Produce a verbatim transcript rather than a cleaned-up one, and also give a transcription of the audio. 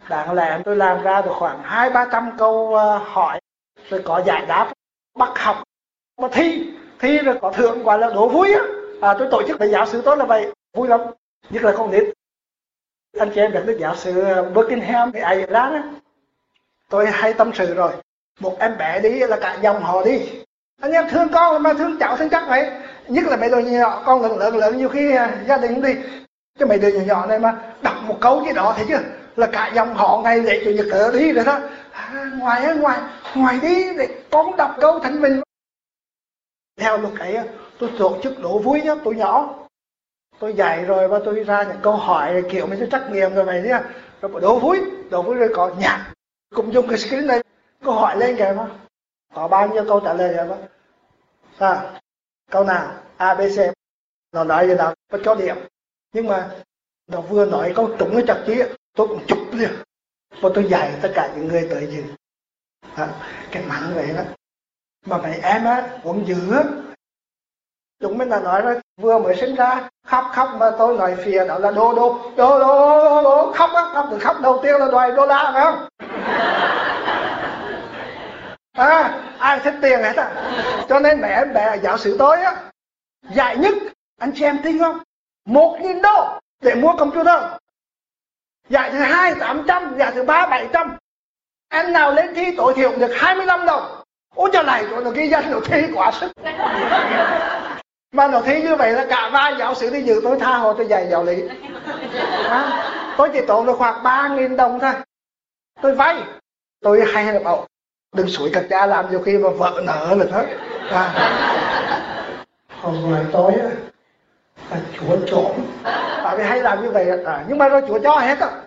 Đáng lẽ tôi làm ra được khoảng hai ba trăm câu hỏi rồi có giải đáp, bắt học mà thi thi rồi có thưởng gọi là đố vui á. À, tôi tổ chức với giáo sư tôi là vậy, vui lắm, nhất là con nít. Anh chị em biết đức giáo sư Buckingham cái ai Ireland á, tôi hay tâm sự rồi, một em bé đi là cả dòng họ đi. Anh em thương con mà thương cháu thương chắc vậy, nhất là mấy đứa nhỏ con lớn lớn lớn nhiều khi gia đình đi, cái mấy đứa nhỏ nhỏ này mà đọc một câu gì đó thấy chưa là cả dòng họ ngày lễ chủ nhật ở đi rồi đó. À, ngoài ngoài ngoài đi để con đọc câu thành mình. Theo luật ấy tôi tổ chức đố vui cho tụi nhỏ, tôi dạy rồi và tôi ra những câu hỏi kiểu mấy cái trắc nghiệm rồi vậy nhá, rồi đố vui đố vui rồi có nhạc cùng dùng cái screen này, câu hỏi lên kìa mà có bao nhiêu câu trả lời rồi đó. À, câu nào a bê xê nó nói gì đó có cho điểm, nhưng mà nó vừa nói câu trúng cái chặt chí tôi cũng chụp liền và tôi dạy tất cả những người tới dự. À, cái mắng vậy đó mà mấy em á uống dữ á, chúng mình đã nói rồi, vừa mới sinh ra khóc khóc mà tôi nói phía đó là đô đô đô đô đô, đô khóc á, khóc từ khóc đầu tiên là đòi đô la phải không? À, ai thích tiền hết á, cho nên mẹ em bé giáo sư tôi á dạy nhất, anh chị em tin không, một nghìn đô để mua computer, dạy thứ hai tám trăm, dạy thứ ba bảy trăm, em nào lên thi tối thiểu được hai mươi lăm đồng. Ôi trời này, nó ghi danh nó thi quá sức. Mà nó thi như vậy là cả ba giáo sư đi dự tôi tha hồ tôi dạy giáo lý. À, tôi chỉ tốn được khoảng ba nghìn đồng thôi. Tôi vay, tôi hay là bảo đừng xúi các cha làm nhiều khi mà vợ nợ là hết. À, hôm rồi tôi á là Chúa trộm, tại vì hay làm như vậy à, nhưng mà rồi Chúa cho hết á.